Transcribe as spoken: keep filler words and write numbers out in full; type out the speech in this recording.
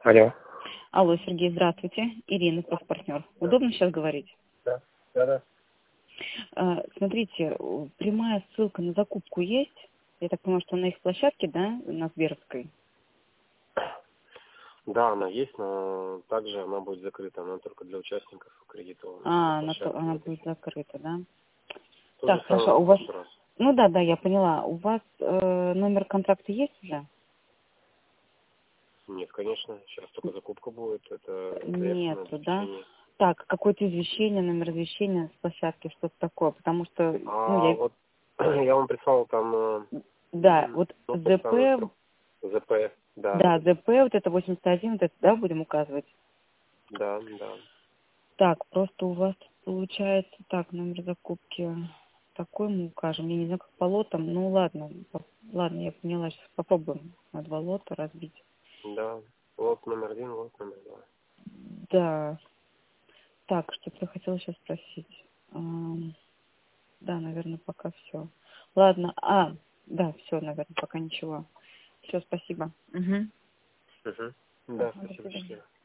Алло. Алло, Сергей, здравствуйте. Ирина, партнер. Удобно сейчас говорить? Да, да, да. А, смотрите, прямая ссылка на закупку есть? Я так понимаю, что на их площадке, да, на Сберовской? Да, она есть, но также она будет закрыта. Она только для участников кредитования. А, она, то- она будет закрыта, да? То Так, же самое хорошо, у в вас... прошлый раз. Ну да, да, я поняла. У вас э, номер контракта есть уже? Нет, конечно. Сейчас только закупка будет. Это заявка на Нету, да? обеспечение. Так, какое-то извещение, номер извещения с площадки, что-то такое, потому что, ну, А я... вот я вам прислал там э, Да, м, вот ну, тот самый ЗП, срок. ЗП. Да, да, ЗП, вот это восемьдесят один, вот это, да, будем указывать? да, да. Так, просто у вас получается, так, номер закупки такой мы укажем, я не знаю, как по лотам, ну ладно, по- ладно, я поняла, сейчас попробуем на два лота разбить. Да. Лот номер один, лот номер два. Да, так, что-то я хотела сейчас спросить. Ам, Да, наверное, пока все. Ладно, а, да, все, наверное, пока ничего. Все, спасибо. Угу. Угу. Да, До спасибо, свидания. счастливо.